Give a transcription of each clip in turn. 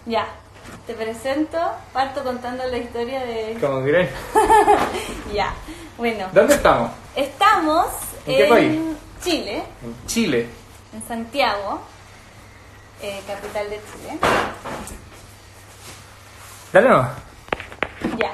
Ya, te presento, parto contando la historia de... Como diré. Ya, bueno. ¿Dónde estamos? Estamos ¿En qué país? Chile, En Chile. en Santiago, capital de Chile. Dale no. Ya.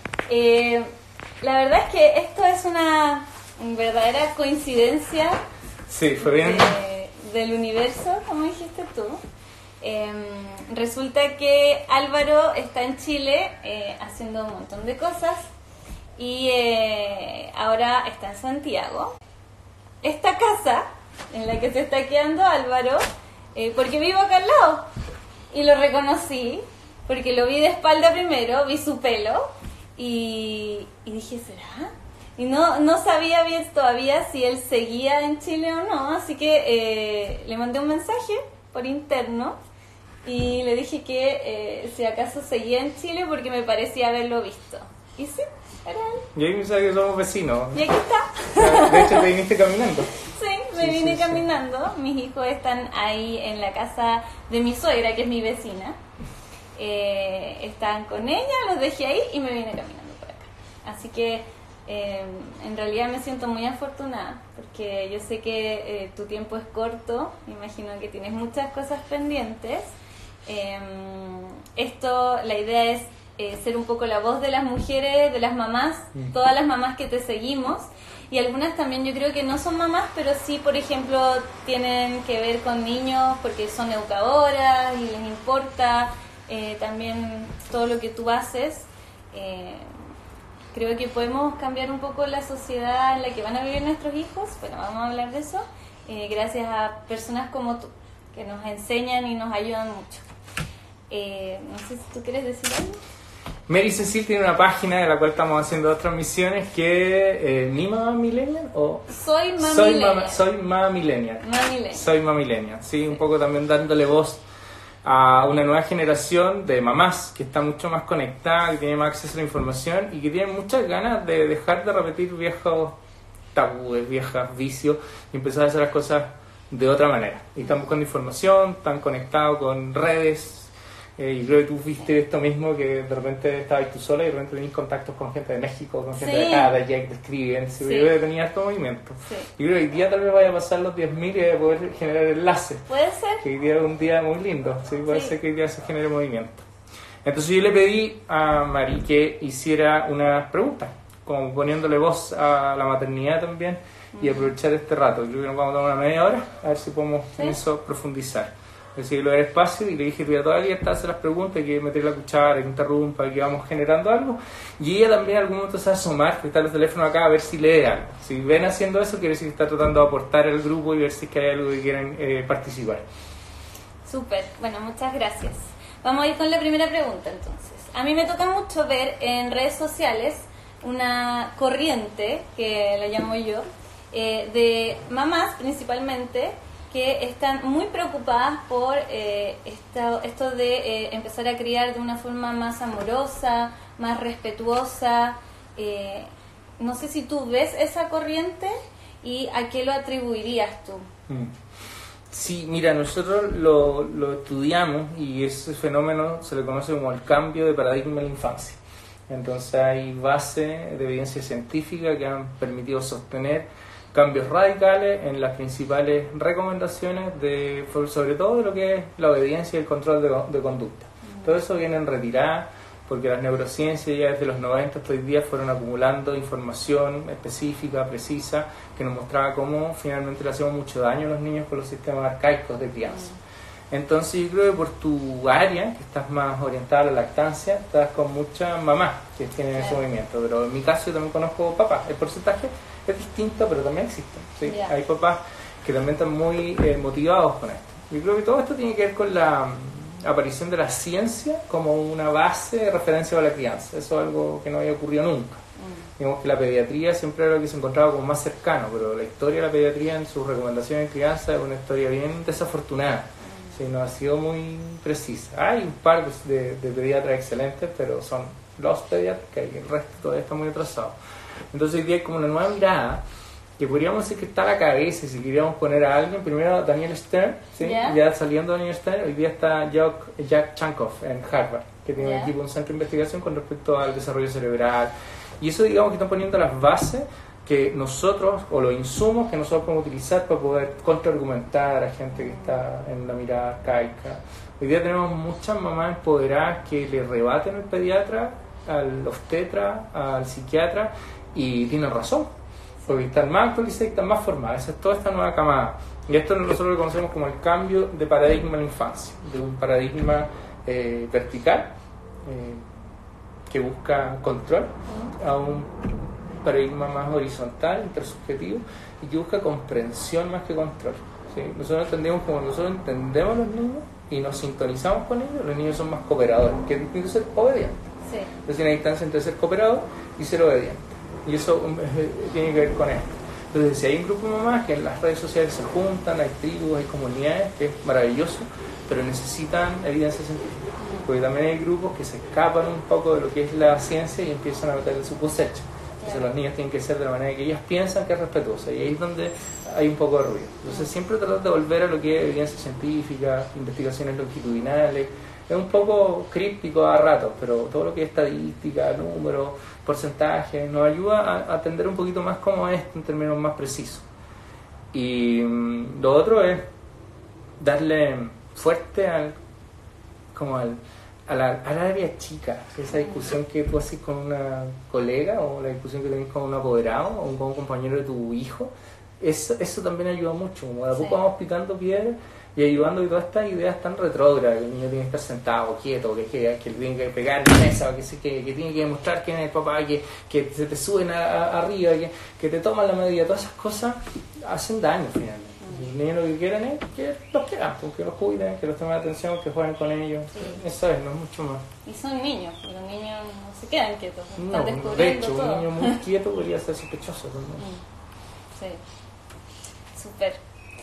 La verdad es que esto es una verdadera coincidencia Sí, fue bien. del universo, como dijiste tú. Resulta que Álvaro está en Chile haciendo un montón de cosas y ahora está en Santiago. Esta casa en la que se está quedando Álvaro, porque vivo acá al lado y lo reconocí porque lo vi de espalda primero, vi su pelo y dije, ¿será? Y no sabía bien todavía si él seguía en Chile o no, así que le mandé un mensaje por interno y le dije que si acaso seguía en Chile porque me parecía haberlo visto. Y sí, era él. Y ahí me sabe que somos vecinos. Y aquí está. De hecho, te viniste caminando. Sí, me vine caminando. Mis hijos están ahí en la casa de mi suegra, que es mi vecina. Están con ella, los dejé ahí y me vine caminando por acá. Así que en realidad me siento muy afortunada porque yo sé que tu tiempo es corto, me imagino que tienes muchas cosas pendientes. La idea es ser un poco la voz de las mujeres, de las mamás, todas las mamás que te seguimos. Y algunas también yo creo que no son mamás, pero sí, por ejemplo, tienen que ver con niños porque son educadoras y les importa también todo lo que tú haces. Creo que podemos cambiar un poco la sociedad en la que van a vivir nuestros hijos. Bueno, vamos a hablar de eso. Gracias a personas como tú, que nos enseñan y nos ayudan mucho. No sé si tú quieres decir algo. Mary Cecil tiene una página de la cual estamos haciendo dos transmisiones que ¿Mi Mamá Millennial? O Soy Mamillennial. Soy Mamillennial. Mamillennial. Soy Mamillennial, sí, un poco también dándole voz a una nueva generación de mamás que está mucho más conectada, que tiene más acceso a la información y que tiene muchas ganas de dejar de repetir viejos tabúes, viejos vicios y empezar a hacer las cosas de otra manera. Y están buscando información, están conectados con redes. Y creo que tú viste esto mismo, que de repente estabas tú sola y de repente tenías contactos con gente de México, con gente de acá, de allá, que te escriben. Sí. Yo creo que tenía harto movimiento. Sí. Y creo que hoy día tal vez vaya a pasar los 10.000 y vaya a poder generar enlaces. Puede ser. Que hoy día es un día muy lindo, ¿sí? Puede ser que hoy día se genere movimiento. Entonces yo le pedí a Mari que hiciera unas preguntas, como poniéndole voz a la maternidad también y aprovechar este rato. Creo que nos vamos a tomar una media hora, a ver si podemos en eso profundizar. Así que lo del espacio y le dije que toda la libertad de hacer las preguntas, que meter la cuchara, que interrumpa, que vamos generando algo. Y ella también en algún momento se va a asomar, que está el teléfono acá, a ver si lee algo. Si ven haciendo eso, quiere decir que está tratando de aportar al grupo y ver si es que hay algo que quieren participar. Súper, bueno, muchas gracias. Vamos a ir con la primera pregunta entonces. A mí me toca mucho ver en redes sociales una corriente, que la llamo yo, de mamás principalmente, que están muy preocupadas por esto de empezar a criar de una forma más amorosa, más respetuosa. No sé si tú ves esa corriente y a qué lo atribuirías tú. Sí, mira, nosotros lo estudiamos y ese fenómeno se le conoce como el cambio de paradigma en la infancia. Entonces hay bases de evidencia científica que han permitido sostener cambios radicales en las principales recomendaciones sobre todo de lo que es la obediencia y el control de conducta. Todo eso viene en retirada porque las neurociencias ya desde los 90 hasta hoy día fueron acumulando información específica, precisa, que nos mostraba cómo finalmente le hacemos mucho daño a los niños con los sistemas arcaicos de crianza. Entonces yo creo que por tu área, que estás más orientada a la lactancia, estás con muchas mamás que tienen ese movimiento, pero en mi caso yo también conozco papás. El porcentaje es distinto, pero también existen. ¿Sí? Yeah. Hay papás que también están muy motivados con esto. Yo creo que todo esto tiene que ver con la aparición de la ciencia como una base de referencia para la crianza. Eso es algo que no había ocurrido nunca. Digamos que la pediatría siempre era lo que se encontraba como más cercano, pero la historia de la pediatría en sus recomendaciones de crianza es una historia bien desafortunada. Sí, no ha sido muy precisa. Hay un par de pediatras excelentes, pero son los pediatras, que el resto todavía está muy atrasado. Entonces hoy día hay como una nueva mirada que podríamos decir que está a la cabeza, si queríamos poner a alguien, primero Daniel Stern, ¿sí? Yeah. Ya saliendo Daniel Stern, hoy día está Jack Chankoff en Harvard, que tiene un equipo, un centro de investigación con respecto al desarrollo cerebral, y eso digamos que están poniendo las bases que nosotros, o los insumos que nosotros podemos utilizar para poder contraargumentar a gente que está en la mirada arcaica. Hoy día tenemos muchas mamás empoderadas que le rebaten al pediatra, al obstetra, al psiquiatra, y tienen razón, porque están más actualizadas y están más formadas. Esa es toda esta nueva camada. Y esto nosotros lo conocemos como el cambio de paradigma en la infancia, de un paradigma vertical que busca control a un paradigma más horizontal, intersubjetivo, y que busca comprensión más que control. ¿Sí? Nosotros entendemos como nosotros entendemos a los niños y nos sintonizamos con ellos, los niños son más cooperadores, que es distinto ser obediente. Sí. Entonces hay una distancia entre ser cooperador y ser obediente. Y eso tiene que ver con esto. Entonces si hay un grupo de mamás que en las redes sociales se juntan, hay tribus, hay comunidades, que es maravilloso, pero necesitan evidencia científica. Porque también hay grupos que se escapan un poco de lo que es la ciencia y empiezan a meter en su cosecha. Entonces los niños tienen que ser de la manera que ellas piensan que es respetuosa, y ahí es donde hay un poco de ruido. Entonces siempre tratar de volver a lo que es evidencia científica, investigaciones longitudinales. Es un poco críptico a ratos, pero todo lo que es estadística, números, porcentajes, nos ayuda a entender un poquito más cómo es esto en términos más precisos. Y lo otro es darle fuerte a la área chica, esa discusión que tú haces con una colega, o la discusión que tenés con un apoderado o con un compañero de tu hijo. Eso también ayuda mucho, como de a poco vamos picando piedras y ayudando, y todas estas ideas tan retrógradas, que el niño tiene que estar sentado, quieto, que le tiene que pegar en la mesa, que tiene que demostrar quién es el papá, que se te suben arriba, que te toman la medida. Todas esas cosas hacen daño finalmente. Los niños lo que quieren es que los quieran, que los cuiden, que los tomen atención, que jueguen con ellos. Sí. Eso es, no es mucho más. Y son niños, y los niños no se quedan quietos, están No, descubriendo de hecho, todo. un niño muy quieto podría ser sospechoso también. Sí, súper.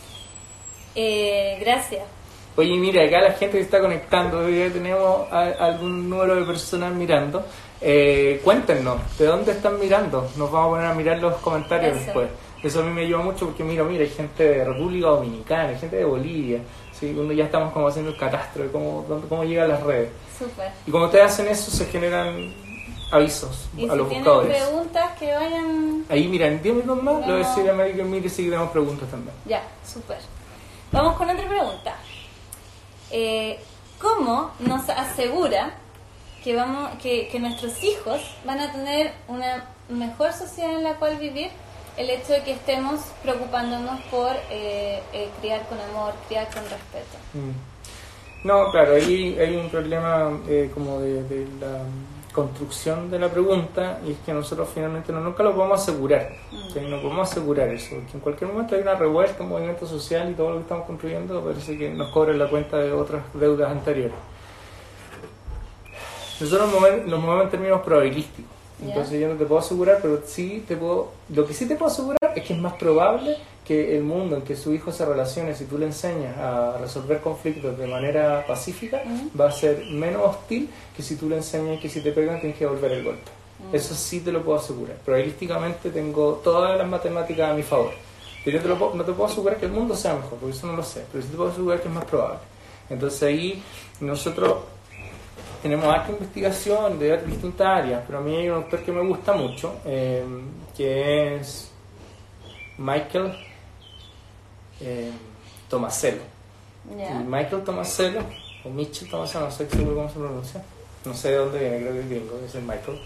Gracias. Oye, mira, acá la gente que está conectando, hoy día tenemos algún número de personas mirando. Cuéntenos, ¿de dónde están mirando? Nos vamos a poner a mirar los comentarios después. Eso a mí me ayuda mucho porque mira, hay gente de República Dominicana, hay gente de Bolivia, ¿sí? Cuando ya estamos como haciendo el catastro de cómo llegan las redes. Súper. Y cuando ustedes hacen eso se generan avisos a los buscadores. Y si tienen preguntas que vayan... Ahí mira, en 10 minutos más lo voy a decir a Mary que mire si tenemos preguntas también. Ya, súper. Vamos con otra pregunta. ¿Cómo nos asegura que nuestros hijos van a tener una mejor sociedad en la cual vivir el hecho de que estemos preocupándonos por criar con amor, criar con respeto? No, claro, ahí hay un problema como de la construcción de la pregunta, y es que nosotros finalmente nunca lo podemos asegurar. No podemos asegurar eso, porque en cualquier momento hay una revuelta, un movimiento social, y todo lo que estamos construyendo parece que nos cobran la cuenta de otras deudas anteriores. Nosotros nos movemos en términos probabilísticos. Entonces yo no te puedo asegurar, pero lo que sí te puedo asegurar es que es más probable que el mundo en que su hijo se relacione, si tú le enseñas a resolver conflictos de manera pacífica, va a ser menos hostil que si tú le enseñas que si te pegan tienes que devolver el golpe. Eso sí te lo puedo asegurar. Probabilísticamente tengo todas las matemáticas a mi favor. Pero yo no te puedo asegurar que el mundo sea mejor, porque eso no lo sé, pero sí te puedo asegurar que es más probable. Entonces ahí nosotros tenemos harta investigación de distintas áreas, pero a mí hay un autor que me gusta mucho, que es Michael Tomasello. Y Michael Tomasello, o Michel Tomasello, no sé seguro cómo se pronuncia, no sé de dónde viene, creo que es gringo, es el Michael.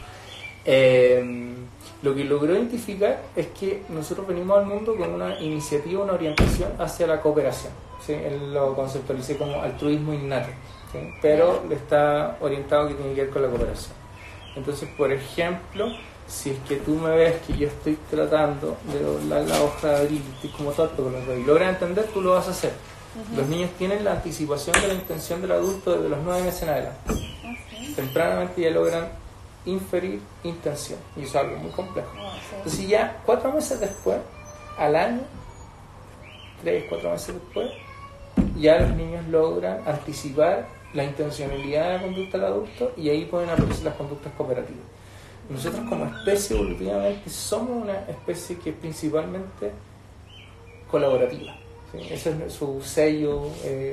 Lo que logró identificar es que nosotros venimos al mundo con una iniciativa, una orientación hacia la cooperación. ¿Sí? Él lo conceptualiza como altruismo innato. ¿Sí? Pero le está orientado que tiene que ver con la cooperación. Entonces, por ejemplo, si es que tú me ves que yo estoy tratando de doblar la hoja de abril, estoy como torpe con los dedos, y logras entender, tú lo vas a hacer. Los niños tienen la anticipación de la intención del adulto desde los 9 meses en adelante. Tempranamente ya logran inferir intención, y eso es algo muy complejo. Entonces ya 4 meses después, al año, 3-4 meses después, ya los niños logran anticipar la intencionalidad de la conducta del adulto, y ahí pueden aparecer las conductas cooperativas. nosotros como especie evolutivamente somos una especie que es principalmente colaborativa, ¿sí? Ese es su sello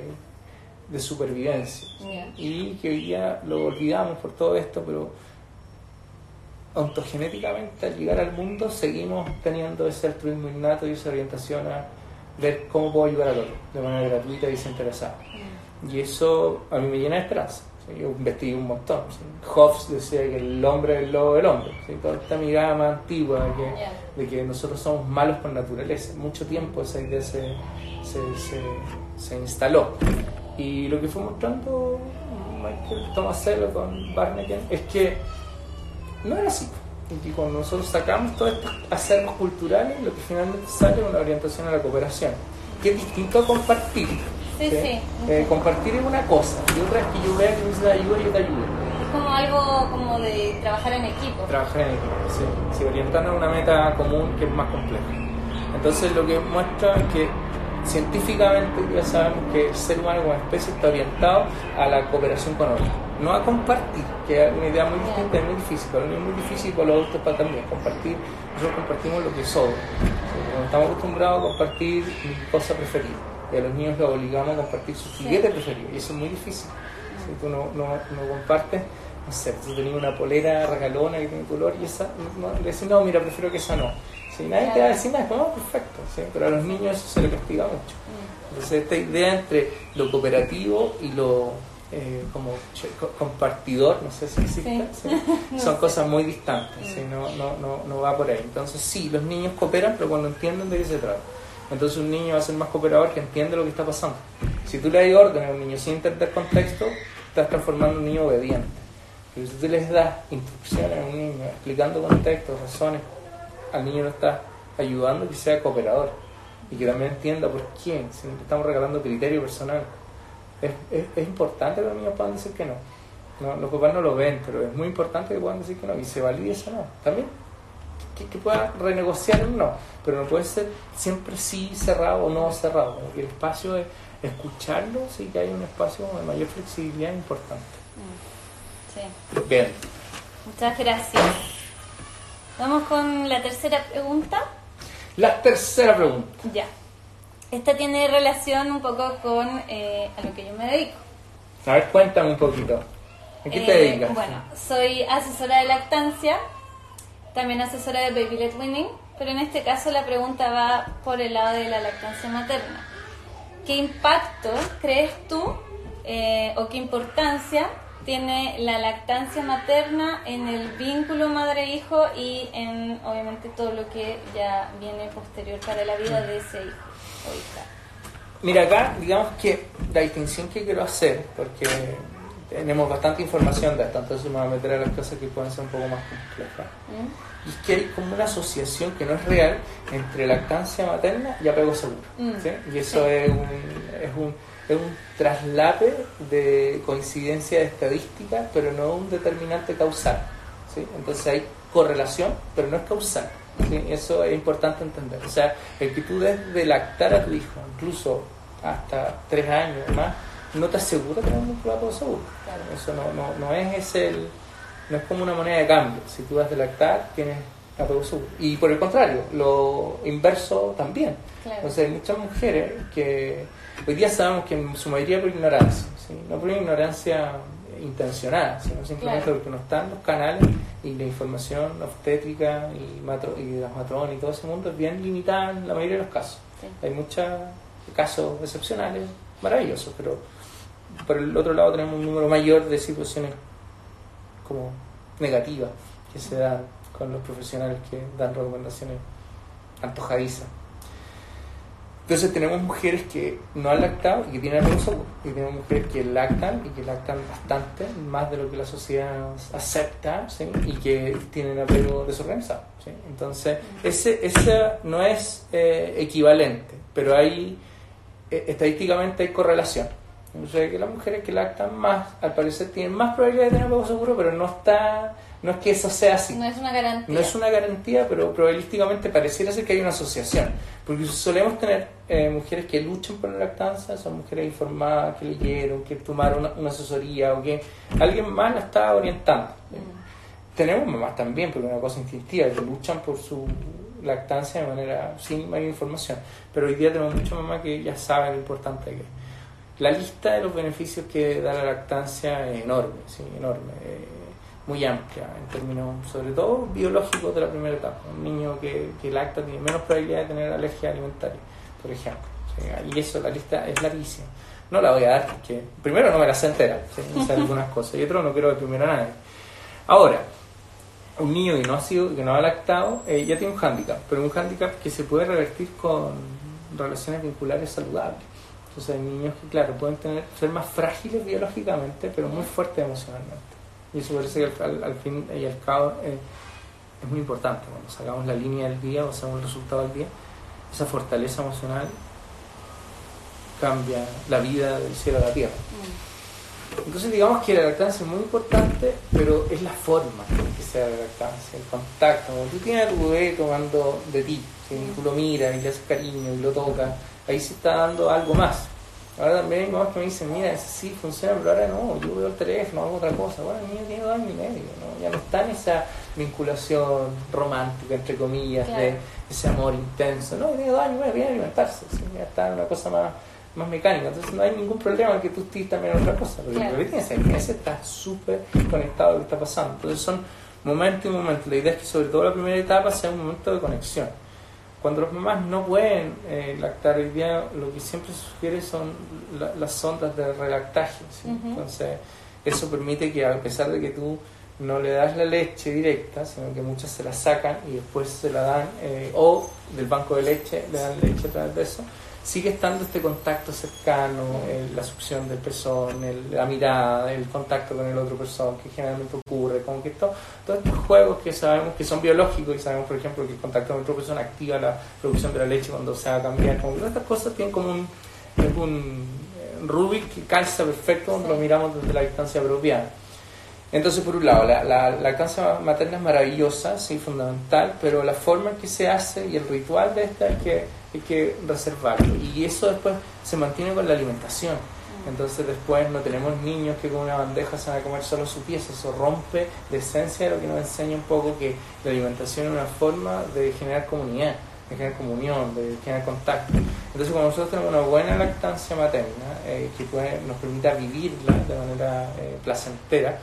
de supervivencia, Yeah. y que hoy día lo olvidamos por todo esto, pero ontogenéticamente al llegar al mundo seguimos teniendo ese altruismo innato y esa orientación a ver cómo puedo ayudar al otro de manera gratuita y desinteresada. Y eso a mí me llena de esperanza. ¿Sí? Yo investigué un montón. ¿Sí? Hobbes decía que el hombre es el lobo del hombre. ¿Sí? Toda esta mirada más antigua de que nosotros somos malos por naturaleza. Mucho tiempo esa idea se instaló. Y lo que fue mostrando Michael Tomasello con Barneken es que no era así. Y que cuando nosotros sacamos todos estos acervos culturales, lo que finalmente sale es una orientación a la cooperación, que es distinto a compartir. Sí, ¿sí? sí. Compartir es una cosa, y otra es que yo vea que necesita ayuda y yo te ayude. Es como algo como de trabajar en equipo. Trabajar en equipo, sí. Sí, orientando a una meta común que es más compleja. Entonces lo que muestra es que científicamente ya sabemos que el ser humano como especie está orientado a la cooperación con otros, no a compartir, que es una idea muy distinta, es muy difícil, para los niños es muy difícil, para los adultos para también compartir. Nosotros compartimos lo que sobra, ¿sí? Estamos acostumbrados a compartir mi cosa preferida, y a los niños los obligamos a compartir su juguete preferido, y eso es muy difícil. Si tú no compartes, no sé, tú tenías una polera regalona que tiene color y esa, le decís, no, mira, prefiero que esa no. Si nadie te va a decir nada, no, perfecto, ¿sí? Pero a los niños eso se les castiga mucho. Entonces esta idea entre lo cooperativo y lo compartidor, no sé si existe, ¿sí? Son cosas muy distantes, ¿sí? No va por ahí. Entonces sí, los niños cooperan, pero cuando entienden de qué se trata. Entonces un niño va a ser más cooperador que entiende lo que está pasando. Si tú le das órdenes a un niño sin entender contexto, estás transformando a un niño obediente. Pero si tú les das instrucciones a un niño explicando contextos, razones, al niño lo está ayudando a que sea cooperador y que también entienda por quién. Si no le estamos regalando criterio personal, es importante que los niños puedan decir que no. Los papás no lo ven, pero es muy importante que puedan decir que no y se valide eso no. También que pueda renegociar un no, pero no puede ser siempre sí cerrado o no cerrado. Como que el espacio de escucharlo, sí que hay un espacio de mayor flexibilidad importante. Sí. Bien. Muchas gracias. Vamos con la tercera pregunta. La tercera pregunta. Ya. Esta tiene relación un poco con a lo que yo me dedico. A ver, cuéntame un poquito. ¿A qué te dedicas? Bueno, soy asesora de lactancia, también asesora de Baby Led Weaning, pero en este caso la pregunta va por el lado de la lactancia materna. ¿Qué impacto crees tú o qué importancia tiene la lactancia materna en el vínculo madre-hijo y en, obviamente, todo lo que ya viene posterior para la vida de ese hijo o hija? Mira, acá, digamos que la distinción que quiero hacer, porque tenemos bastante información de esto, entonces me voy a meter a las cosas que pueden ser un poco más complejas. Y es que hay como una asociación que no es real entre lactancia materna y apego seguro. ¿Sí? Y eso es un traslape de coincidencia de estadística, pero no un determinante causal. ¿Sí? Entonces hay correlación, pero no es causal. ¿Sí? Eso es importante entender. O sea, el que tú des de lactar a tu hijo, incluso hasta 3 años o más, no te asegura tener un apego seguro. Claro. Eso no es como una moneda de cambio. Si tú das de lactar, tienes apego seguro. Y por el contrario, lo inverso también. Claro. O sea, hay muchas mujeres que hoy día sabemos que en su mayoría por ignorancia, ¿sí? No por ignorancia intencionada, sino simplemente porque no están los canales y la información obstétrica y de las matronas y todo ese mundo es bien limitada en la mayoría de los casos. Sí. Hay muchos casos excepcionales maravillosos, pero por el otro lado tenemos un número mayor de situaciones como negativas que se dan con los profesionales que dan recomendaciones antojadizas. Entonces tenemos mujeres que no han lactado y que tienen apego seguro, y tenemos mujeres que lactan y que lactan bastante, más de lo que la sociedad acepta, ¿sí? Y que tienen apego desorganizado, ¿sí? Entonces ese no es equivalente, pero hay estadísticamente hay correlación. Entonces que las mujeres que lactan más, al parecer tienen más probabilidad de tener apego seguro, pero no es que eso sea así. No es una garantía. No es una garantía, pero probabilísticamente pareciera ser que hay una asociación. Porque solemos tener mujeres que luchan por la lactancia, son mujeres informadas, que leyeron, que tomaron una asesoría o que alguien más la está orientando. tenemos mamás también, porque es una cosa instintiva, que luchan por su lactancia de manera sin mayor información, pero hoy día tenemos muchas mamás que ya saben lo importante que es. La lista de los beneficios que da la lactancia es enorme, ¿sí? Enorme, muy amplia en términos sobre todo biológicos de la primera etapa. Un niño que lacta tiene menos probabilidad de tener alergia alimentaria, por ejemplo, ¿sí? Y eso, la lista es larguísima. No la voy a dar porque primero no me la sé entera, ¿sí? No sé algunas cosas, y otro no quiero deprimir a nadie. Ahora, un niño que no ha lactado ya tiene un hándicap, pero un hándicap que se puede revertir con relaciones vinculares saludables. Entonces hay niños que, claro, pueden ser más frágiles biológicamente, pero muy fuertes emocionalmente. Y eso parece que al fin y al cabo es muy importante. Cuando sacamos la línea del día o sacamos el resultado del día, esa fortaleza emocional cambia la vida del cielo a la tierra. Entonces digamos que la lactancia es muy importante, pero es la forma que se da la lactancia, el contacto. Cuando tú tienes a tu bebé tomando de ti, ¿sí? Tú lo miras y le haces cariño y lo tocas, ahí se está dando algo más. Ahora también hay mamás que me dicen, mira, ese sí funciona, pero ahora no, yo veo el teléfono, hago otra cosa. Bueno, el niño tiene 2 años y medio, ¿no? Ya no está en esa vinculación romántica, entre comillas, claro, de ese amor intenso. No, tiene 2 años y medio, viene a alimentarse, ¿sí? Ya está en una cosa más mecánica. Entonces no hay ningún problema en que tú estés también en otra cosa. Porque claro, el bebé tiene 6 meses, está súper conectado a lo que está pasando. Entonces son momento y momento. La idea es que sobre todo la primera etapa sea un momento de conexión. Cuando las mamás no pueden lactar hoy día, lo que siempre se sugiere son las sondas de relactaje, ¿sí? Entonces eso permite que, a pesar de que tú no le das la leche directa, sino que muchas se la sacan y después se la dan, o del banco de leche le dan leche a través de eso, sigue estando este contacto cercano, la succión del pezón, la mirada, el contacto con el otro pezón, que generalmente ocurre, como que todos estos juegos que sabemos que son biológicos, y sabemos, por ejemplo, que el contacto con otro pezón activa la producción de la leche cuando se va a cambiar, como que todas estas cosas tienen como un Rubik que calza perfecto cuando lo miramos desde la distancia apropiada. Entonces, por un lado, la lactancia materna es maravillosa, sí, fundamental, pero la forma en que se hace y el ritual de esta hay que reservarlo. Y eso después se mantiene con la alimentación. Entonces después no tenemos niños que con una bandeja se van a comer solo su pieza. Eso rompe la esencia de lo que nos enseña un poco, que la alimentación es una forma de generar comunidad, de generar comunión, de generar contacto. Entonces cuando nosotros tenemos una buena lactancia materna que nos permita vivirla de manera placentera,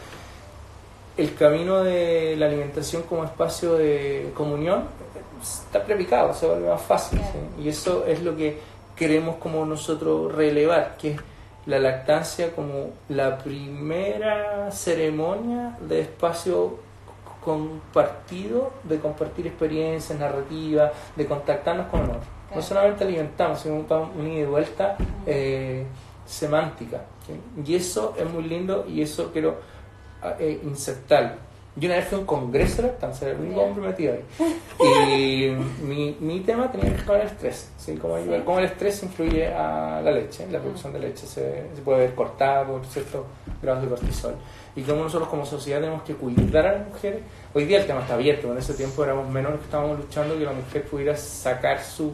el camino de la alimentación como espacio de comunión está prepicado, se vuelve más fácil, ¿sí? Y eso es lo que queremos como nosotros relevar, que es la lactancia como la primera ceremonia de espacio compartido, de compartir experiencias, narrativas, de contactarnos con el otro. No solamente alimentamos, sino una ida y vuelta semántica, ¿sí? Y eso es muy lindo y eso quiero insertarlo. Yo una vez fui a un congreso de lactancia, era el único hombre metido ahí. Y mi tema tenía que ver con el estrés, ¿sí? Cómo el estrés influye a la leche, la producción de leche se puede ver cortada por ciertos grados de cortisol. Y cómo nosotros como sociedad tenemos que cuidar a las mujeres. Hoy día el tema está abierto, en ese tiempo éramos menos los que estábamos luchando que la mujer pudiera sacar su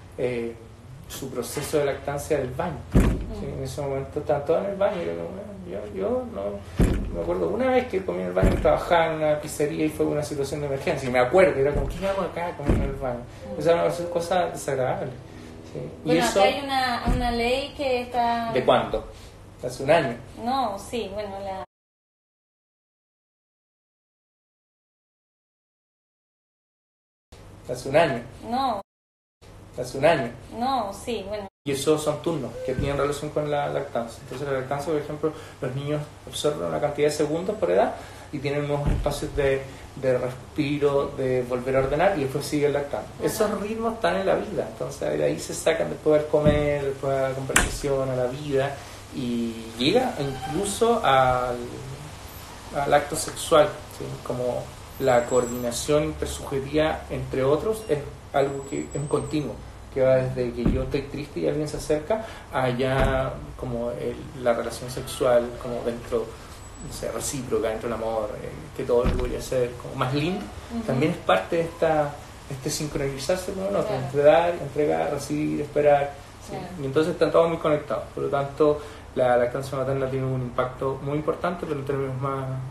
proceso de lactancia del baño, ¿sí? En ese momento estaban todos en el baño. Yo no me acuerdo una vez que comí en el baño, trabajaba en una pizzería y fue una situación de emergencia, y me acuerdo, era como, ¿qué hago acá comiendo en el baño? Esa era una cosa desagradable, ¿sí? Bueno, y eso, acá hay una ley que está... ¿de cuánto? ¿Hace un año? No, sí, bueno, ¿Hace un año? No. ¿Hace un año? No, sí, bueno. Y esos son turnos que tienen relación con la lactancia. Entonces la lactancia, por ejemplo, los niños absorben una cantidad de segundos por edad y tienen unos espacios de respiro, de volver a ordenar y después siguen lactando. Esos ritmos están en la vida, entonces de ahí se sacan después del comer, después de la conversación, a la vida, y llega incluso al acto sexual, ¿sí? Como la coordinación intersubjetiva entre otros es algo que es un continuo, que va desde que yo estoy triste y alguien se acerca, allá como la relación sexual, como dentro, no sé, recíproca, dentro del amor, que todo lo podría ser como más lindo, también es parte de este sincronizarse con el otro, entre dar, entregar, recibir, esperar, ¿sí? Y entonces están todos muy conectados. Por lo tanto, la lactancia materna tiene un impacto muy importante, pero en términos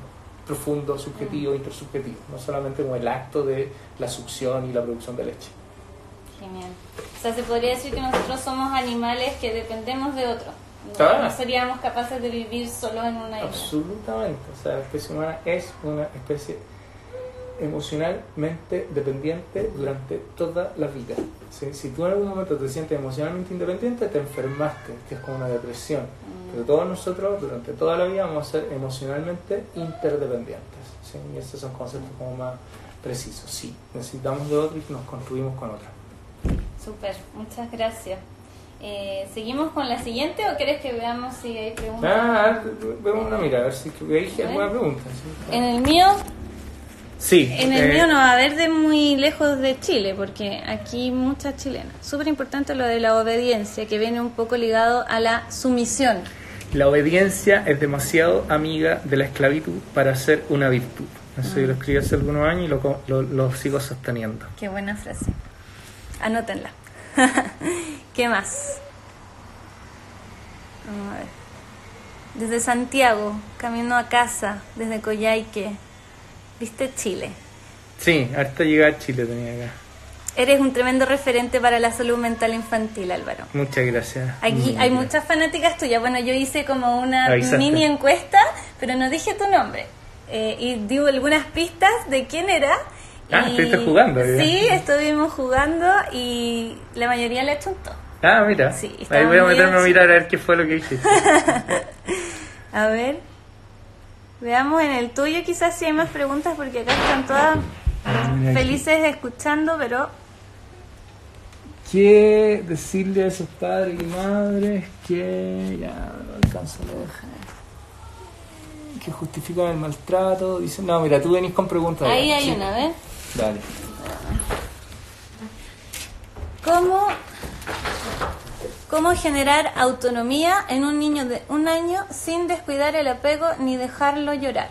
profundo, subjetivo, intersubjetivo, no solamente como el acto de la succión y la producción de leche. Genial. O sea, se podría decir que nosotros somos animales que dependemos de otros. No seríamos capaces de vivir solo en una isla. Absolutamente. O sea, la especie humana es una especie emocionalmente dependiente durante toda la vida. ¿Sí? Si tú en algún momento te sientes emocionalmente independiente, te enfermaste, que es como una depresión. Pero todos nosotros durante toda la vida vamos a ser emocionalmente interdependientes. ¿Sí? Y esos son conceptos como más precisos. Sí, necesitamos de otro y nos construimos con otro. Súper, muchas gracias. ¿Seguimos con la siguiente o quieres que veamos si hay preguntas? Vemos una mira, a ver si hay alguna pregunta. ¿Sí? En el mío... Sí. En el mío no va a haber de muy lejos de Chile, porque aquí muchas chilenas. Súper importante lo de la obediencia, que viene un poco ligado a la sumisión. La obediencia es demasiado amiga de la esclavitud para ser una virtud. Eso yo lo escribí hace algunos años y lo sigo sosteniendo. Qué buena frase. Anótenla. ¿Qué más? Vamos a ver. Desde Santiago, camino a casa, desde Coyhaique. ¿Viste Chile? Sí, hasta llegar a Chile tenía acá. Eres un tremendo referente para la salud mental infantil, Álvaro. Muchas gracias. Aquí hay muchas fanáticas tuyas. Bueno, yo hice como una mini encuesta, pero no dije tu nombre. Y di algunas pistas de quién era. Estuviste jugando. Sí, estuvimos jugando y la mayoría le achuntó. Mira. Sí, ahí voy a meterme a mirar a ver qué fue lo que hiciste. A ver. Veamos en el tuyo quizás si hay más preguntas porque acá están todas felices escuchando, pero... ¿Qué decirle a esos padres y madres que ya no alcanzan a dejar? Que justifican el maltrato. Dicen, no, mira, tú venís con preguntas. Ahí hay una, ¿ves? Dale. ¿Cómo generar autonomía en un niño de 1 año sin descuidar el apego ni dejarlo llorar?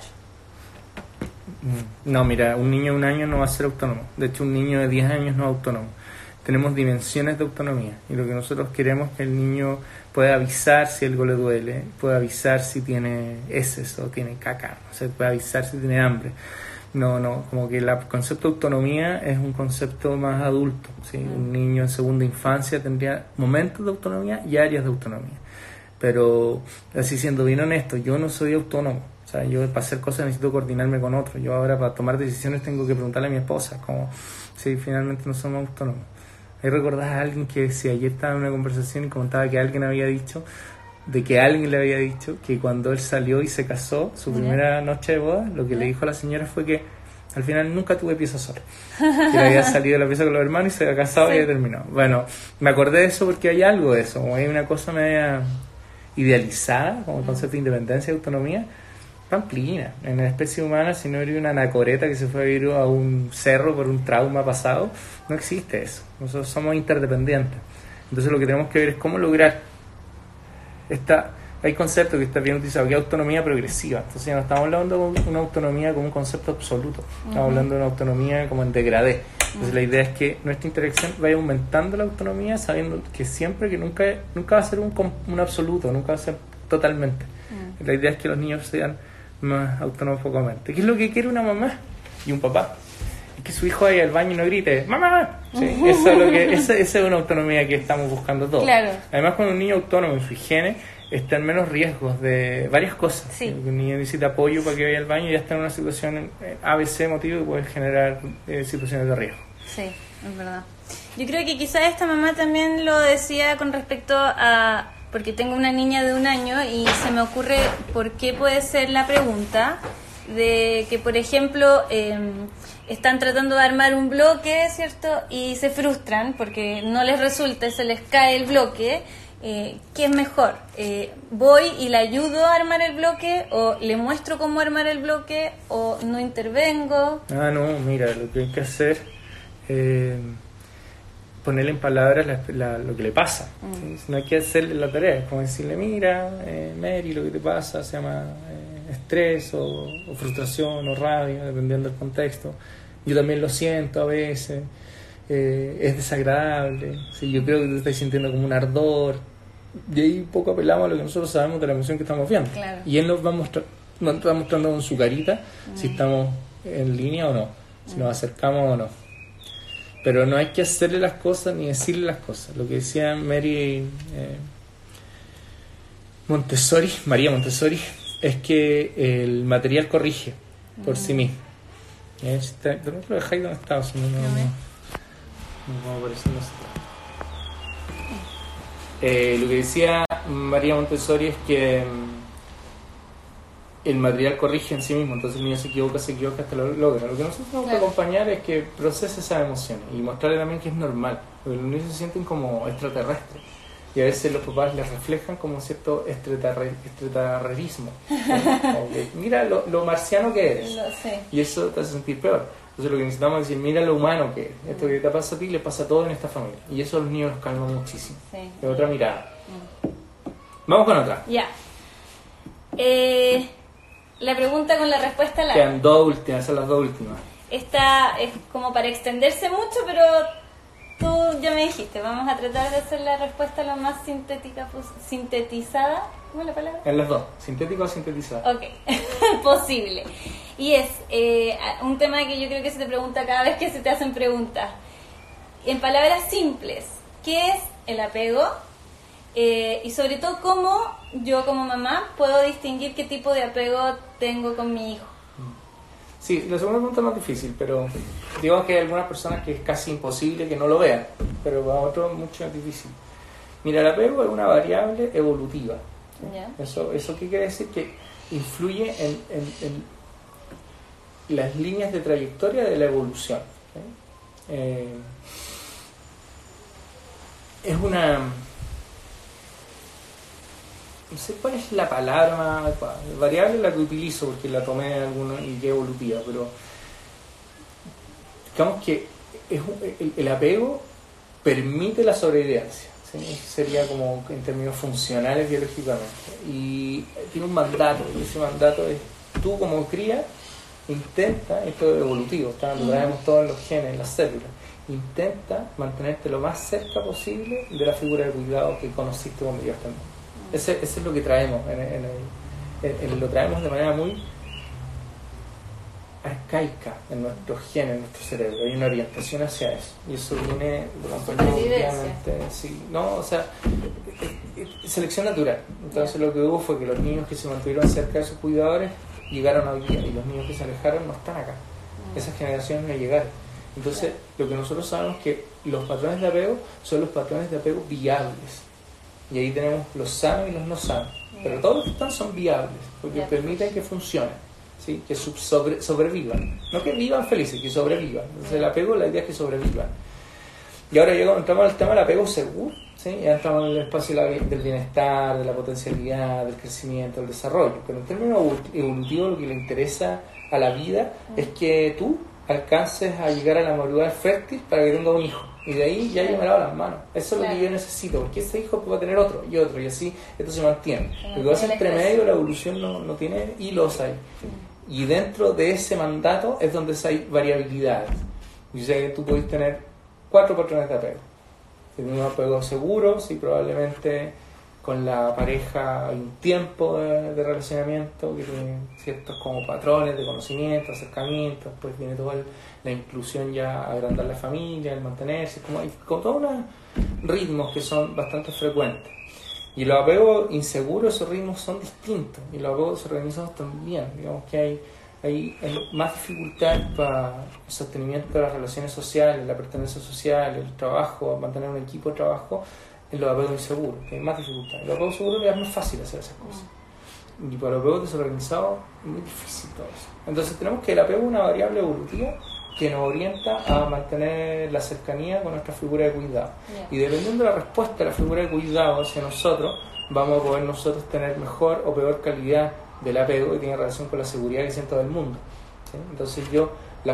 No, mira, un niño de 1 año no va a ser autónomo. De hecho, un niño de 10 años no es autónomo. Tenemos dimensiones de autonomía y lo que nosotros queremos es que el niño pueda avisar si algo le duele, pueda avisar si tiene heces o tiene caca, o sea, puede avisar si tiene hambre. No, como que el concepto de autonomía es un concepto más adulto, ¿sí? Un niño en segunda infancia tendría momentos de autonomía y áreas de autonomía. Pero, así siendo bien honesto, yo no soy autónomo. O sea, yo para hacer cosas necesito coordinarme con otros. Yo ahora para tomar decisiones tengo que preguntarle a mi esposa, como si finalmente no somos autónomos. Ahí recordás a alguien que si ayer estaba en una conversación y comentaba que alguien le había dicho que cuando él salió y se casó, su primera noche de boda, lo que le dijo a la señora fue que al final nunca tuve pieza sola. Que había salido de la pieza con los hermanos y se había casado y había terminado. Bueno, me acordé de eso porque hay algo de eso, como hay una cosa media idealizada, como el concepto de independencia y autonomía, pamplina. En la especie humana, si no eres una anacoreta que se fue a vivir a un cerro por un trauma pasado, no existe eso. Nosotros somos interdependientes. Entonces lo que tenemos que ver es cómo lograr hay conceptos que está bien utilizado, que es autonomía progresiva. Entonces ya no estamos hablando de una autonomía como un concepto absoluto, estamos hablando de una autonomía como en degradé. Entonces la idea es que nuestra interacción vaya aumentando la autonomía, sabiendo que siempre, que nunca va a ser un absoluto, nunca va a ser totalmente. La idea es que los niños sean más autónomos focamente. ¿Qué es lo que quiere una mamá y un papá? Es que su hijo vaya al baño y no grite ¡mamá! ¿Sí? Esa es una autonomía que estamos buscando todos. Claro. Además, cuando un niño autónomo en su higiene está en menos riesgos de varias cosas. Sí. Un niño necesita apoyo para que vaya al baño y ya está en una situación ABC motivo que puede generar situaciones de riesgo. Sí, es verdad. Yo creo que quizás esta mamá también lo decía con respecto a... Porque tengo una niña de 1 año y se me ocurre por qué puede ser la pregunta de que, por ejemplo, están tratando de armar un bloque, ¿cierto? Y se frustran porque no les resulta, se les cae el bloque. ¿Qué es mejor? ¿Voy y le ayudo a armar el bloque o le muestro cómo armar el bloque o no intervengo? No, mira, lo que hay que hacer ponerle en palabras lo que le pasa. No hay que hacerle la tarea, es como decirle, mira, Mary, lo que te pasa se llama estrés o frustración o rabia, dependiendo del contexto. Yo también lo siento a veces, es desagradable, ¿sí? Yo creo que te estás sintiendo como un ardor, y ahí un poco apelamos a lo que nosotros sabemos de la emoción que estamos viendo. Claro. Y él nos va a mostrar nos está mostrando con su carita si estamos en línea o no, si nos acercamos o no. Pero no hay que hacerle las cosas ni decirle las cosas. Lo que decía María Montessori, es que el material corrige por sí mismo. ¿De pronto lo dejáis donde está? Si no, no aparece, no está. Lo que decía María Montessori es que el material corrige en sí mismo, entonces el niño se equivoca hasta lo logra. Lo que nosotros tenemos que acompañar es que procese esas emociones y mostrarle también que es normal, porque los niños se sienten como extraterrestres y a veces los papás les reflejan como un cierto extraterrerismo. Mira lo marciano que eres, y eso te hace sentir peor. Entonces lo que necesitamos es decir, mira lo humano que es. Esto que te pasa a ti le pasa a todos en esta familia, y eso a los niños los calma muchísimo. Es otra mirada. Vamos con otra. Ya. La pregunta con la respuesta larga. Quedan dos últimas, son las dos últimas. Esta es como para extenderse mucho, pero tú ya me dijiste, vamos a tratar de hacer la respuesta lo más sintetizada. ¿Cómo es la palabra? En las dos, sintético o sintetizada. Ok, posible. Y es un tema que yo creo que se te pregunta cada vez que se te hacen preguntas. En palabras simples, ¿qué es el apego? Y sobre todo, ¿cómo yo como mamá puedo distinguir qué tipo de apego tengo con mi hijo? Sí, la segunda pregunta es más difícil, pero digamos que hay algunas personas que es casi imposible que no lo vean, pero para otros mucho más difícil. Mira, el apego es una variable evolutiva. ¿Sí? ¿Eso qué quiere decir? Que influye en las líneas de trayectoria de la evolución. ¿Sí? Es una... No sé cuál es la palabra más adecuada. Variable es la que utilizo porque la tomé en alguna y que evolutiva, pero digamos que el apego permite la sobrevivencia, ¿sí? Sería como en términos funcionales biológicamente, y tiene un mandato, y ese mandato es tú como cría intenta, esto es evolutivo, lo traemos todos los genes en las células, intenta mantenerte lo más cerca posible de la figura de cuidado que conociste cuando llegaste al mundo. Ese es lo que traemos, lo traemos de manera muy arcaica en nuestros genes, en nuestro cerebro. Hay una orientación hacia eso, y eso viene selección natural. Entonces lo que hubo fue que los niños que se mantuvieron cerca de sus cuidadores llegaron hoy día, y los niños que se alejaron no están acá. Esas generaciones no llegaron. Entonces lo que nosotros sabemos es que los patrones de apego son los patrones de apego viables. Y ahí tenemos los sanos y los no sanos. Pero todos los que están son viables, porque permiten que funcionen, ¿sí? Que sobrevivan. No que vivan felices, que sobrevivan. Entonces el apego, la idea es que sobrevivan. Y ahora entramos al tema del apego seguro, ¿sí? Ya entramos en el espacio del bienestar, de la potencialidad, del crecimiento, del desarrollo. Pero en términos evolutivos lo que le interesa a la vida es que tú alcances a llegar a la madurez fértil para que tenga un hijo. Y de ahí ya yo me lavo las manos. Eso es lo que yo necesito, porque ese hijo va a tener otro, y así esto se mantiene. Lo que pasa entre medio, la evolución no tiene hilos ahí. Y dentro de ese mandato es donde hay variabilidades. Yo sé que tú puedes tener 4 patrones de apego. Tienes un apego seguro, sí, probablemente con la pareja hay un tiempo de relacionamiento que tiene ciertos como patrones de conocimiento, acercamiento, después viene toda la inclusión, ya agrandar la familia, el mantenerse, hay todos unos ritmos que son bastante frecuentes. Y los apegos inseguros, esos ritmos son distintos, y los apegos desorganizados también. Digamos que hay más dificultad para el sostenimiento de las relaciones sociales, la pertenencia social, el trabajo, mantener un equipo de trabajo, en los apegos inseguros, que hay más dificultad. En los apegos seguros es más fácil hacer esas cosas. Y para los apegos desorganizados es muy difícil todo eso. Entonces tenemos que el apego es una variable evolutiva que nos orienta a mantener la cercanía con nuestra figura de cuidado. Y dependiendo de la respuesta de la figura de cuidado hacia nosotros, vamos a poder nosotros tener mejor o peor calidad del apego que tiene relación con la seguridad que siento del mundo. ¿Sí? Entonces yo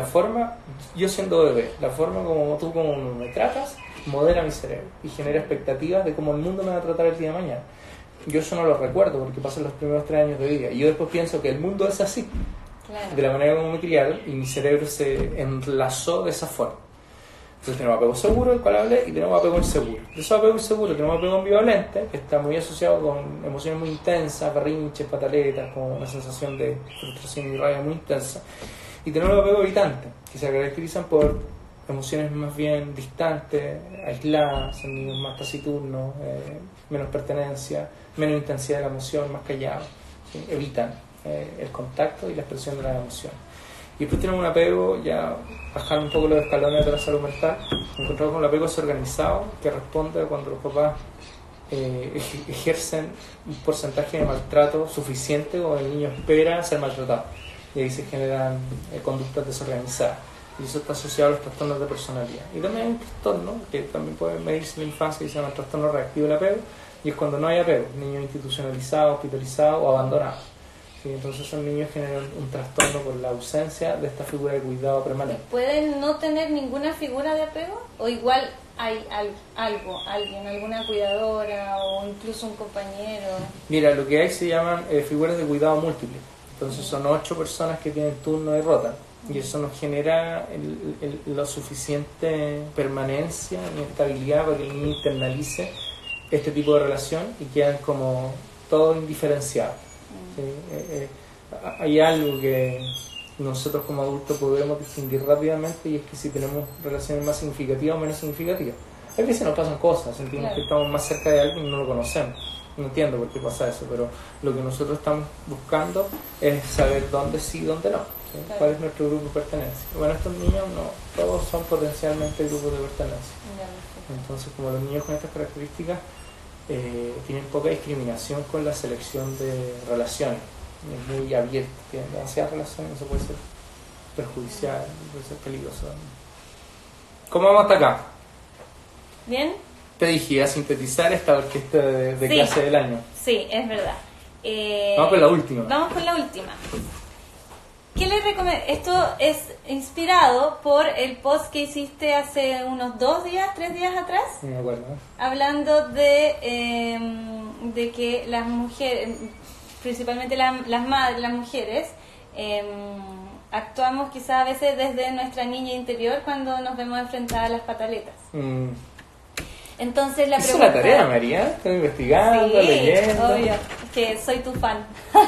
siendo bebé, la forma como tú como me tratas modera mi cerebro y genera expectativas de cómo el mundo me va a tratar el día de mañana. Yo eso no lo recuerdo porque pasan los primeros 3 años de vida, y yo después pienso que el mundo es así, de la manera como me criaron, y mi cerebro se enlazó de esa forma. Entonces tenemos apego seguro, del cual hablé, y tenemos apego inseguro. De esos apego inseguro tenemos apego ambivalente, que está muy asociado con emociones muy intensas, berrinches, pataletas, con una sensación de frustración y rabia muy intensa. Y tenemos el apego evitante, que se caracterizan por emociones más bien distantes, aisladas, son niños más taciturnos, menos pertenencia, menos intensidad de la emoción, más callados, ¿sí? Evitan el contacto y la expresión de las emociones. Y después tenemos un apego, ya bajar un poco los escalones de la salud mental, encontramos con el apego desorganizado, que responde a cuando los papás ejercen un porcentaje de maltrato suficiente o el niño espera ser maltratado. Y ahí se generan conductas desorganizadas. Y eso está asociado a los trastornos de personalidad. Y también hay un trastorno que también puede medirse en la infancia, que se llama el trastorno reactivo del apego, y es cuando no hay apego, niños institucionalizados, hospitalizados o abandonados. ¿Sí? Entonces esos niños generan un trastorno por la ausencia de esta figura de cuidado permanente. ¿Pueden no tener ninguna figura de apego? ¿O igual hay alguien, alguna cuidadora o incluso un compañero? Mira, lo que hay se llaman figuras de cuidado múltiples. Entonces son 8 personas que tienen turno y rotan. Y eso nos genera la suficiente permanencia y estabilidad para que el niño internalice este tipo de relación y quedan como todo indiferenciado. ¿Sí? Hay algo que nosotros como adultos podemos distinguir rápidamente, y es que si tenemos relaciones más significativas o menos significativas. A veces nos pasan cosas, sentimos que estamos más cerca de alguien y no lo conocemos. No entiendo por qué pasa eso, pero lo que nosotros estamos buscando es saber dónde sí y dónde no. ¿Sí? ¿Cuál es nuestro grupo de pertenencia? Bueno, estos niños no, todos son potencialmente grupos de pertenencia. Entonces, como los niños con estas características tienen poca discriminación con la selección de relaciones, es muy abierto, tienen demasiadas relaciones, eso puede ser perjudicial, puede ser peligroso. ¿Cómo vamos hasta acá? ¿Bien? Te dije a sintetizar esta orquesta de clase del año. Sí, es verdad. Vamos con la última. Vamos con la última. ¿Qué le recomiendo? Esto es inspirado por el post que hiciste hace unos 3 días atrás. No me acuerdo. Hablando de que las mujeres, principalmente las madres, las mujeres, actuamos quizás a veces desde nuestra niña interior cuando nos vemos enfrentadas a las pataletas. Entonces la ¿Hizo pregunta... la tarea, María? Estoy investigando, sí, leyendo. obvio, que soy tu fan.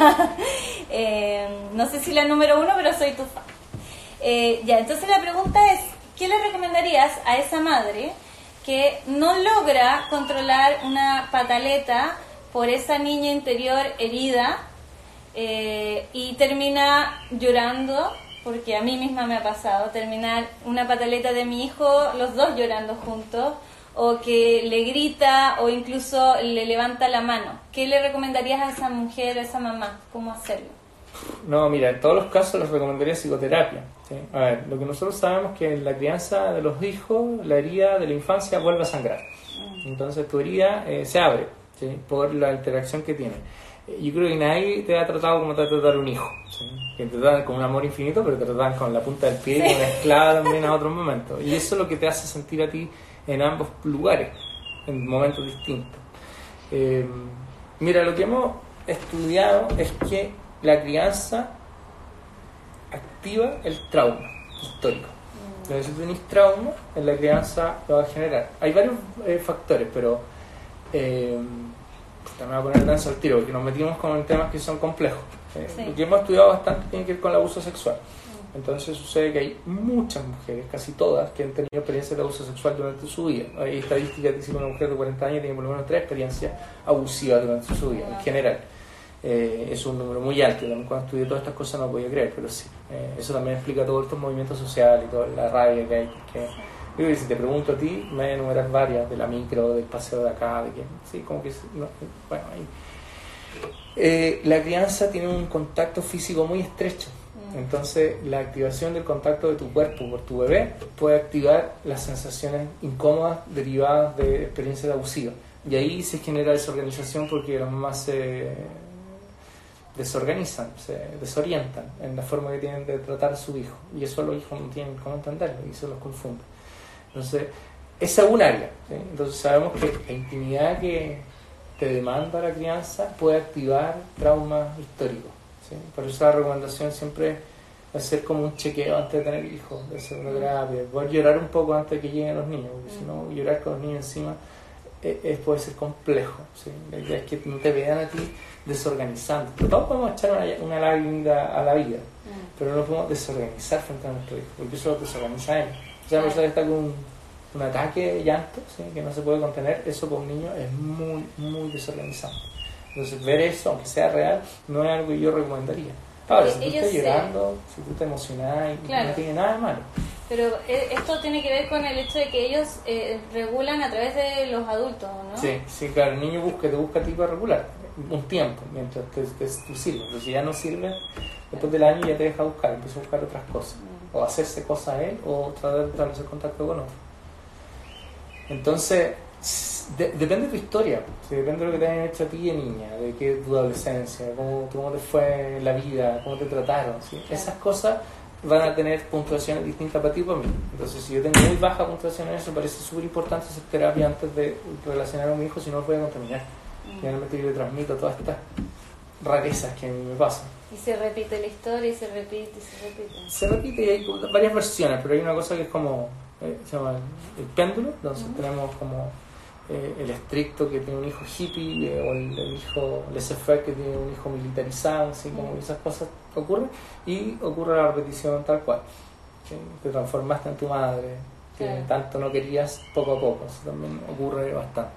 No sé si la número 1, pero soy tu fan. Ya, entonces la pregunta es, ¿qué le recomendarías a esa madre que no logra controlar una pataleta por esa niña interior herida y termina llorando? Porque a mí misma me ha pasado terminar una pataleta de mi hijo, los dos llorando juntos, o que le grita o incluso le levanta la mano. ¿Qué le recomendarías a esa mujer, a esa mamá? ¿Cómo hacerlo? No, mira, en todos los casos les recomendaría psicoterapia. ¿Sí? A ver, lo que nosotros sabemos es que en la crianza de los hijos, la herida de la infancia vuelve a sangrar. Entonces tu herida se abre, ¿sí? Por la interacción que tiene. Yo creo que nadie te ha tratado como te va a tratar un hijo, ¿sí? Que te tratan con un amor infinito, pero te tratan con la punta del pie, y mezclada también a otros momentos. Y eso es lo que te hace sentir a ti en ambos lugares, en momentos distintos. Mira, lo que hemos estudiado es que la crianza activa el trauma histórico. Si tú tenés trauma, en la crianza lo va a generar. Hay varios factores, pero me voy a poner denso al tiro, porque nos metimos con temas que son complejos. Sí. Lo que hemos estudiado bastante tiene que ver con el abuso sexual. Entonces sucede que hay muchas mujeres, casi todas, que han tenido experiencias de abuso sexual durante su vida. Hay estadísticas que dicen que una mujer de 40 años tiene por lo menos 3 experiencias abusivas durante su vida, en general. Es un número muy alto. También cuando estudié todas estas cosas no podía creer, pero sí. Eso también explica todos estos movimientos sociales y toda la rabia que hay. Porque, yo, si te pregunto a ti, me voy a enumerar varias, de la micro, del paseo de acá, de que, sí, como que, no, bueno, ahí. La crianza tiene un contacto físico muy estrecho. Entonces, la activación del contacto de tu cuerpo por tu bebé puede activar las sensaciones incómodas derivadas de experiencias abusivas. Y ahí se genera desorganización porque las mamás se desorganizan, se desorientan en la forma que tienen de tratar a su hijo. Y eso los hijos no tienen cómo entenderlo y se los confunde. Entonces, esa es un área, ¿sí? Entonces, sabemos que la intimidad que te demanda la crianza puede activar traumas históricos. ¿Sí? Por eso la recomendación siempre hacer como un chequeo antes de tener hijos, de hacer una terapia, poder llorar un poco antes de que lleguen los niños, porque si no, llorar con los niños encima puede ser complejo, ¿sí? La idea es que no te vean a ti desorganizando. Todos podemos echar una lágrima a la vida, pero no nos podemos desorganizar frente a nuestro hijo, porque eso lo desorganiza a él. O sea, la persona está con un ataque de llanto, ¿sí? Que no se puede contener, eso para un niño es muy, muy desorganizante. Entonces, ver eso, aunque sea real, no es algo que yo recomendaría. Ahora, si tú estás llorando, si tú te emocionas, claro, no tiene nada de malo. Pero esto tiene que ver con el hecho de que ellos regulan a través de los adultos, ¿no? Sí, claro, el niño te busca a ti para regular un tiempo, mientras tú sirves. Pero si ya no sirve, después del año ya te deja buscar, empieza a buscar otras cosas. O hacerse cosas a él, o tratar de establecer contacto con otro. Entonces, depende de tu historia, ¿sí? Depende de lo que te hayan hecho a ti de niña, de qué tu adolescencia, cómo te fue la vida, cómo te trataron, ¿sí? Claro. Esas cosas van a tener puntuaciones distintas para ti y para mí. Entonces, si yo tengo muy baja puntuación en eso, me parece súper importante hacer terapia antes de relacionar a mi hijo, si no lo voy a contaminar. Generalmente yo le transmito todas estas rarezas que a mí me pasan. Y se repite la historia, y se repite, y se repite. Se repite y hay varias versiones, pero hay una cosa que es como, se llama el péndulo, entonces tenemos como el estricto que tiene un hijo hippie, o el hijo laissez-faire que tiene un hijo militarizado, así como esas cosas ocurren, y ocurre la repetición tal cual. ¿Sí? Te transformaste en tu madre, que tanto no querías, poco a poco. Eso también ocurre bastante.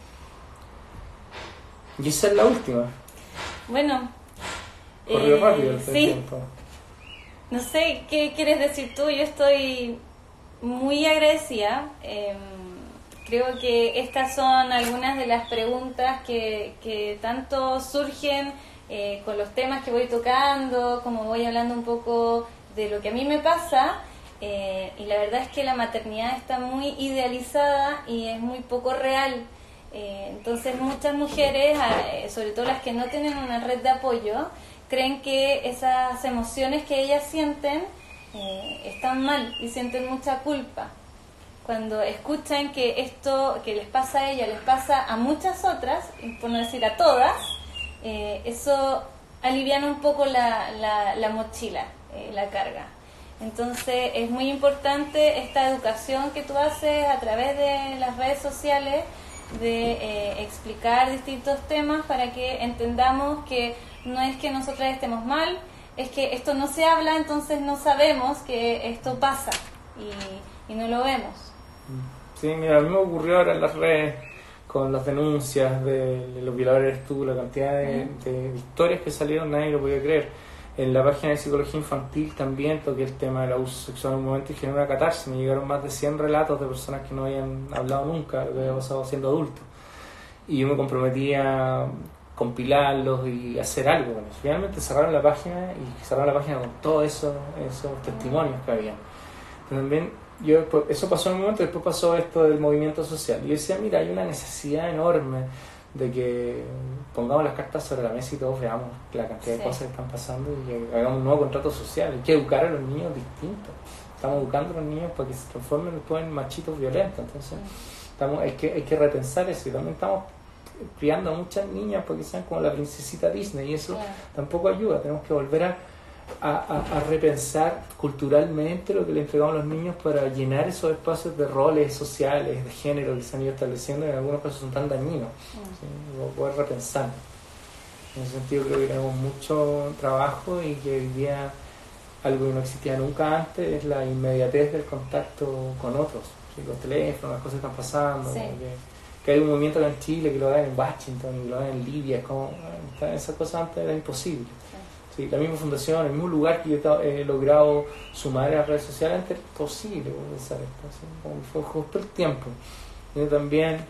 Y esa es la última. Bueno, corrió rápido el sí. tiempo. No sé qué quieres decir tú. Yo estoy muy agradecida. Creo que estas son algunas de las preguntas que tanto surgen con los temas que voy tocando, como voy hablando un poco de lo que a mí me pasa. Y la verdad es que la maternidad está muy idealizada y es muy poco real. Entonces muchas mujeres, sobre todo las que no tienen una red de apoyo, creen que esas emociones que ellas sienten están mal y sienten mucha culpa. Cuando escuchan que esto que les pasa a ella les pasa a muchas otras, por no decir a todas, eso aliviana un poco la mochila, la carga. Entonces es muy importante esta educación que tú haces a través de las redes sociales, de explicar distintos temas para que entendamos que no es que nosotras estemos mal, es que esto no se habla, entonces no sabemos que esto pasa y no lo vemos. Sí, mira, a mí me ocurrió ahora en las redes con las denuncias de los violadores eres tú, la cantidad de historias que salieron, nadie lo podía creer. En la página de psicología infantil también toqué el tema del abuso sexual en un momento y generó una catarsis. Me llegaron más de 100 relatos de personas que no habían hablado nunca de lo que había pasado siendo adultos. Y yo me comprometí a compilarlos y hacer algo con eso. Finalmente cerraron la página con todos esos testimonios que había. Pero también eso pasó en un momento, después pasó esto del movimiento social. Y yo decía, mira, hay una necesidad enorme de que pongamos las cartas sobre la mesa y todos veamos la cantidad de cosas que están pasando y que hagamos un nuevo contrato social. Hay que educar a los niños distintos. Estamos educando a los niños para que se transformen después en machitos violentos. Entonces hay que repensar eso. Y también estamos criando a muchas niñas porque sean como la princesita Disney y eso tampoco ayuda. Tenemos que volver a repensar culturalmente lo que le entregamos a los niños para llenar esos espacios de roles sociales, de género que se han ido estableciendo y en algunos casos son tan dañinos. ¿Sí? Poder repensar. En ese sentido creo que tenemos mucho trabajo y que hoy día algo que no existía nunca antes es la inmediatez del contacto con otros. ¿Sí? Los teléfonos, las cosas que están pasando. Sí. Que hay un movimiento acá en Chile que lo dan en Washington y lo dan en Libia. Esas cosas antes eran imposibles. Sí, la misma fundación, el mismo lugar que yo he logrado sumar a las redes sociales, antes era imposible pensar esto, ¿sí? Como fue justo el tiempo. Y también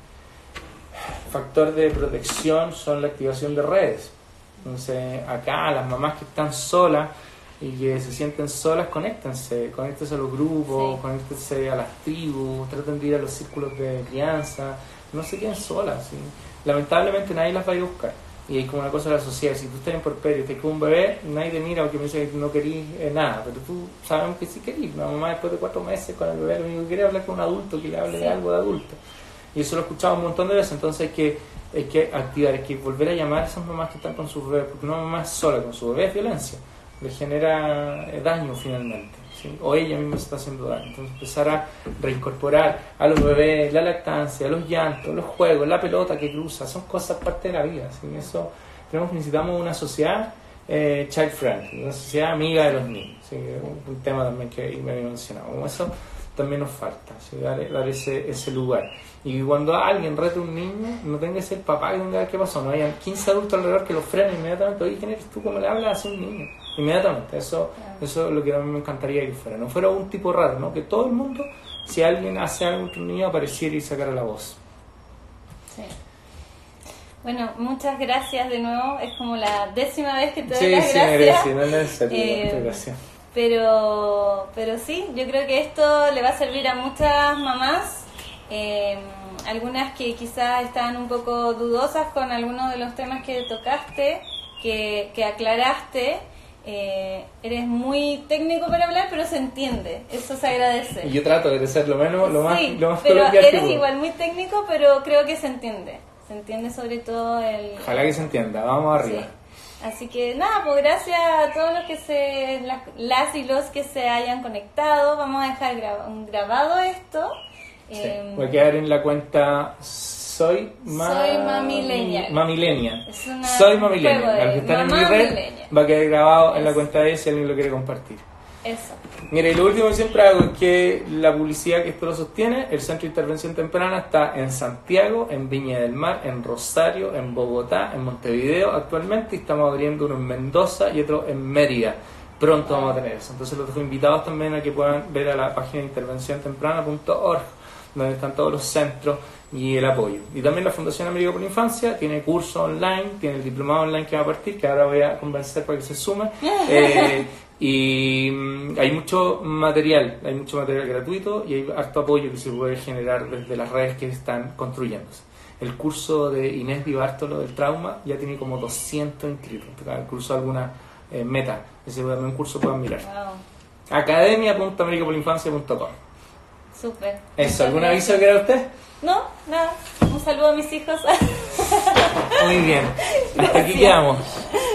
factor de protección son la activación de redes. Entonces acá las mamás que están solas y que se sienten solas, conéctense a los grupos, conéctense a las tribus, traten de ir a los círculos de crianza, no se queden solas, ¿sí? Lamentablemente nadie las va a ir a buscar. Y hay como una cosa de la sociedad, si tú estás en porperio y estás con un bebé, nadie te mira porque me dice que no querís nada, pero tú sabemos que sí querís. Una mamá después de 4 meses con el bebé lo único que quiere es hablar con un adulto, que le hable de algo de adulto. Y eso lo he escuchado un montón de veces, entonces hay que activar, hay que volver a llamar a esas mamás que están con sus bebés, porque una mamá es sola con su bebé es violencia. le genera daño finalmente, ¿sí? O ella misma se está haciendo daño. Entonces empezar a reincorporar a los bebés la lactancia, los llantos, los juegos, la pelota que cruza, son cosas parte de la vida, ¿sí? Eso necesitamos una sociedad child friendly, una sociedad amiga de los niños, ¿sí? Un tema también que me había mencionado, como eso también nos falta, ¿sí? dar ese lugar. Y cuando alguien rete a un niño, no tenga que ser papá que tenga que ver qué pasó, no hayan 15 adultos alrededor que lo frenen inmediatamente. Oye, ¿quién eres tú? ¿Cómo le hablas a un niño? Inmediatamente. Eso es lo que a mí me encantaría que fuera. No fuera un tipo raro, ¿no? Que todo el mundo, si alguien hace algo que un niño, apareciera y sacara la voz. Sí. Bueno, muchas gracias de nuevo. Es como la 10ª vez que te doy las gracias. Sí, no es necesario. Gracias. Pero sí, yo creo que esto le va a servir a muchas mamás, algunas que quizás estaban un poco dudosas con algunos de los temas que tocaste, que aclaraste. Eres muy técnico para hablar, pero se entiende, eso se agradece. Y yo trato de ser lo más pero eres igual muy técnico, pero creo que se entiende sobre todo Ojalá que se entienda, vamos arriba. Sí. Así que nada, pues gracias a todos los que las y los que se hayan conectado. Vamos a dejar grabado esto. Sí. Voy a quedar en la cuenta Soy Mamilenia. Soy Mamilenia. Al que están en mi red va a quedar grabado en la cuenta de ella si alguien lo quiere compartir. Eso. Mira, y lo último que siempre hago es que la publicidad que esto lo sostiene, el Centro de Intervención Temprana está en Santiago, en Viña del Mar, en Rosario, en Bogotá, en Montevideo actualmente, y estamos abriendo uno en Mendoza y otro en Mérida. Pronto vamos a tener eso. Entonces los dejo invitados también a que puedan ver a la página de intervenciontemprana.org, donde están todos los centros y el apoyo. Y también la Fundación América por la Infancia tiene curso online, tiene el diplomado online que va a partir, que ahora voy a convencer para que se sume. Y hay mucho material gratuito y hay harto apoyo que se puede generar desde las redes que están construyéndose. El curso de Inés Di Bartolo del trauma ya tiene como 200 inscritos. El curso de alguna meta, ese también un curso puedan mirar. Wow. academia.americaporinfancia.com. Súper. Eso, ¿algún aviso que era usted? No, nada. Un saludo a mis hijos. Muy bien. Hasta aquí quedamos.